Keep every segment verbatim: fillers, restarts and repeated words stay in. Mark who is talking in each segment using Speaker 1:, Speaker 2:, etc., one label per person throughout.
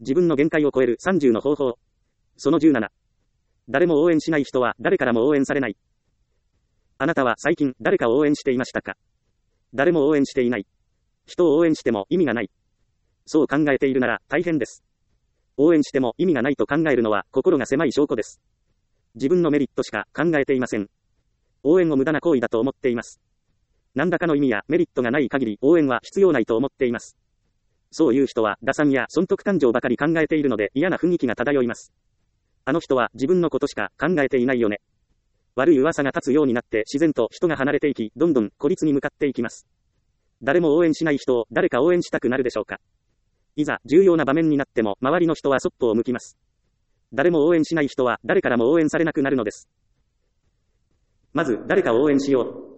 Speaker 1: 自分の限界を超えるさんじゅうの方法。そのじゅうなな。誰も応援しない人は誰からも応援されない。あなたは最近誰かを応援していましたか？誰も応援していない。人を応援しても意味がない。そう考えているなら大変です。応援しても意味がないと考えるのは心が狭い証拠です。自分のメリットしか考えていません。応援を無駄な行為だと思っています。何らかの意味やメリットがない限り応援は必要ないと思っています。そういう人は打算や損得感情ばかり考えているので嫌な雰囲気が漂います。あの人は自分のことしか考えていないよね。悪い噂が立つようになって自然と人が離れていき、どんどん孤立に向かっていきます。誰も応援しない人を誰か応援したくなるでしょうか。いざ重要な場面になっても周りの人はそっぽを向きます。誰も応援しない人は誰からも応援されなくなるのです。まず誰かを応援しよう。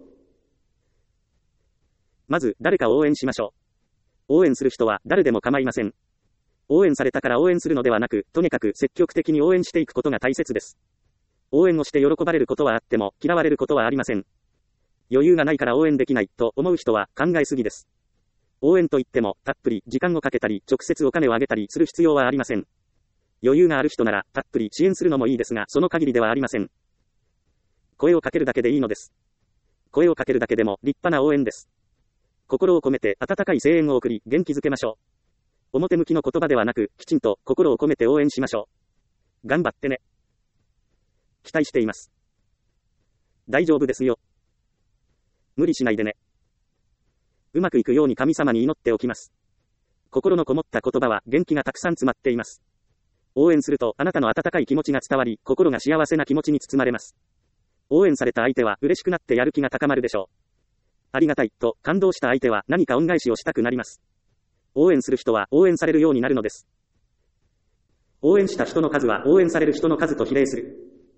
Speaker 1: まず誰かを応援しましょう。応援する人は誰でも構いません。応援されたから応援するのではなく、とにかく積極的に応援していくことが大切です。応援をして喜ばれることはあっても嫌われることはありません。余裕がないから応援できないと思う人は考えすぎです。応援といってもたっぷり時間をかけたり直接お金をあげたりする必要はありません。余裕がある人ならたっぷり支援するのもいいですが、その限りではありません。声をかけるだけでいいのです。声をかけるだけでも立派な応援です。心を込めて温かい声援を送り元気づけましょう。表向きの言葉ではなく、きちんと心を込めて応援しましょう。頑張ってね。期待しています。大丈夫ですよ。無理しないでね。うまくいくように神様に祈っておきます。心のこもった言葉は元気がたくさん詰まっています。応援するとあなたの温かい気持ちが伝わり、心が幸せな気持ちに包まれます。応援された相手は嬉しくなってやる気が高まるでしょう。ありがたいと感動した相手は何か恩返しをしたくなります。応援する人は応援されるようになるのです。応援した人の数は応援される人の数と比例する。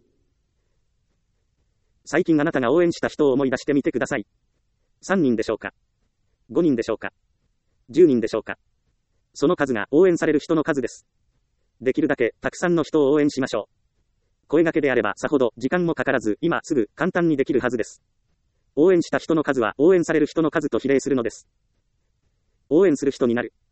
Speaker 1: 最近あなたが応援した人を思い出してみてください。さんにんでしょうか？ごにんでしょうか？じゅうにんでしょうか？その数が応援される人の数です。できるだけたくさんの人を応援しましょう。声掛けであればさほど時間もかからず今すぐ簡単にできるはずです。応援した人の数は応援される人の数と比例するのです。応援する人になる。